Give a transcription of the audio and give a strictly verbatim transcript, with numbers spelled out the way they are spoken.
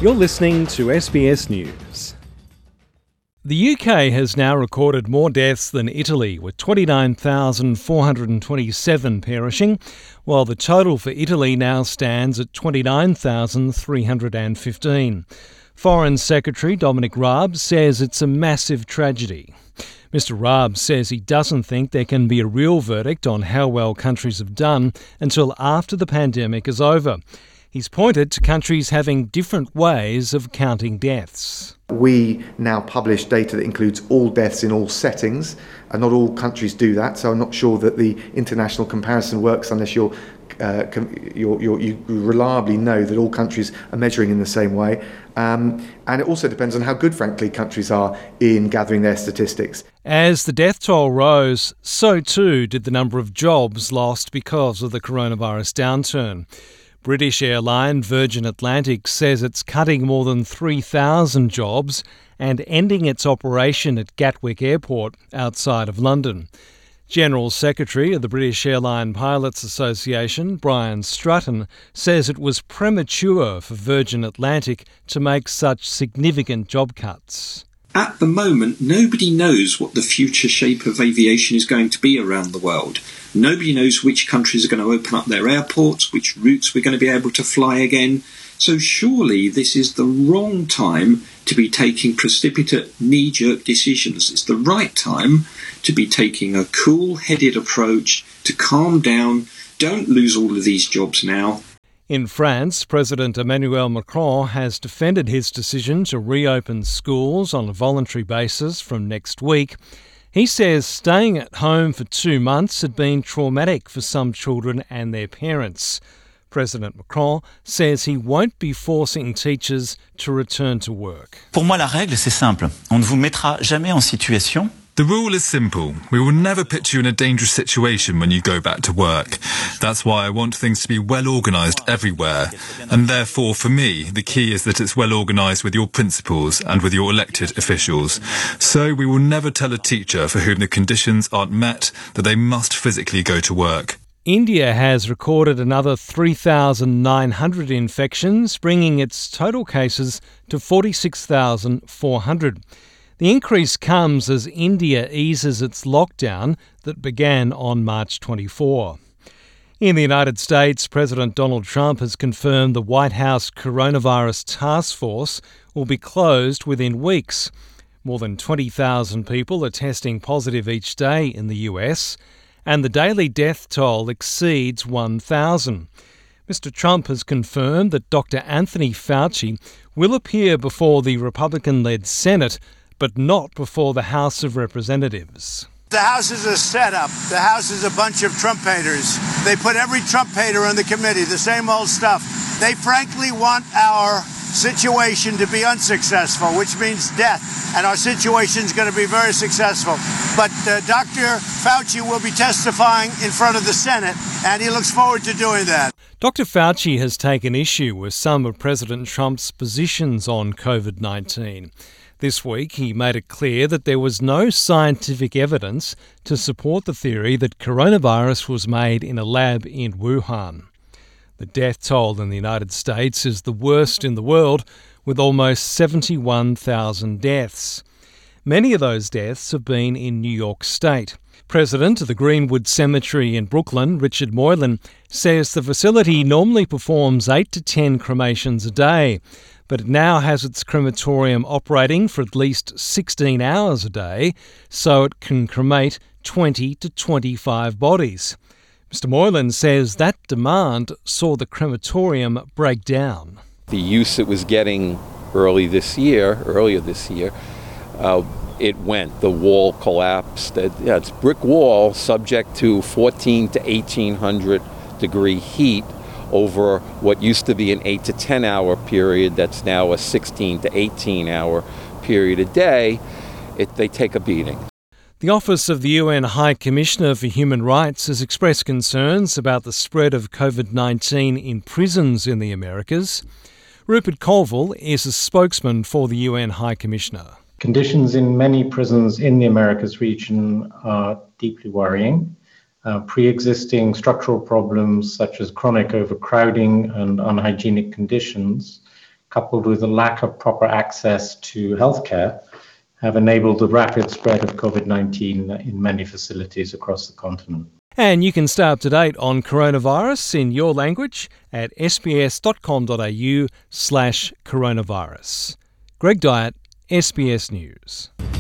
You're listening to S B S News. The U K has now recorded more deaths than Italy, with twenty-nine thousand four hundred twenty-seven perishing, while the total for Italy now stands at twenty-nine thousand three hundred fifteen. Foreign Secretary Dominic Raab says it's a massive tragedy. Mister Raab says he doesn't think there can be a real verdict on how well countries have done until after the pandemic is over. He's pointed to countries having different ways of counting deaths. We now publish data that includes all deaths in all settings, and not all countries do that, so I'm not sure that the international comparison works unless you're, uh, you're, you're, you reliably know that all countries are measuring in the same way. Um, and it also depends on how good, frankly, countries are in gathering their statistics. As the death toll rose, so too did the number of jobs lost because of the coronavirus downturn. British airline Virgin Atlantic says it's cutting more than three thousand jobs and ending its operation at Gatwick Airport outside of London. General Secretary of the British Airline Pilots Association, Brian Strutton, says it was premature for Virgin Atlantic to make such significant job cuts. At the moment, nobody knows what the future shape of aviation is going to be around the world. Nobody knows which countries are going to open up their airports, which routes we're going to be able to fly again. So surely this is the wrong time to be taking precipitate, knee-jerk decisions. It's the right time to be taking a cool-headed approach, to calm down, don't lose all of these jobs now. In France, President Emmanuel Macron has defended his decision to reopen schools on a voluntary basis from next week. He says staying at home for two months had been traumatic for some children and their parents. President Macron says he won't be forcing teachers to return to work. Pour moi, la règle, c'est simple. On ne vous mettra jamais en situation. The rule is simple. We will never put you in a dangerous situation when you go back to work. That's why I want things to be well organised everywhere. And therefore, for me, the key is that it's well organised with your principals and with your elected officials. So we will never tell a teacher for whom the conditions aren't met that they must physically go to work. India has recorded another three thousand nine hundred infections, bringing its total cases to forty-six thousand four hundred. The increase comes as India eases its lockdown that began on March twenty-fourth. In the United States, President Donald Trump has confirmed the White House Coronavirus Task Force will be closed within weeks. More than twenty thousand people are testing positive each day in the U S, and the daily death toll exceeds one thousand. Mister Trump has confirmed that Doctor Anthony Fauci will appear before the Republican-led Senate, but not before the House of Representatives. The House is a setup. The House is a bunch of Trump haters. They put every Trump hater on the committee, the same old stuff. They frankly want our situation to be unsuccessful, which means death, and our situation is going to be very successful. But uh, Doctor Fauci will be testifying in front of the Senate, and he looks forward to doing that. Doctor Fauci has taken issue with some of President Trump's positions on COVID nineteen. This week, he made it clear that there was no scientific evidence to support the theory that coronavirus was made in a lab in Wuhan. The death toll in the United States is the worst in the world, with almost seventy-one thousand deaths. Many of those deaths have been in New York State. President of the Greenwood Cemetery in Brooklyn, Richard Moylan, says the facility normally performs eight to ten cremations a day, but it now has its crematorium operating for at least sixteen hours a day, so it can cremate twenty to twenty-five bodies. Mister Moylan says that demand saw the crematorium break down. The use it was getting early this year, earlier this year, uh, it went. The wall collapsed. It, yeah, it's brick wall subject to fourteen to eighteen hundred degree heat over what used to be an eight to ten hour period that's now a sixteen to eighteen hour period a day. It, they take a beating. The Office of the U N High Commissioner for Human Rights has expressed concerns about the spread of COVID nineteen in prisons in the Americas. Rupert Colville is a spokesman for the U N High Commissioner. Conditions in many prisons in the Americas region are deeply worrying. Uh, pre-existing structural problems such as chronic overcrowding and unhygienic conditions coupled with a lack of proper access to healthcare, have enabled the rapid spread of COVID nineteen in many facilities across the continent. And you can stay up to date on coronavirus in your language at sbs.com.au slash coronavirus. Greg Dyett, S B S News.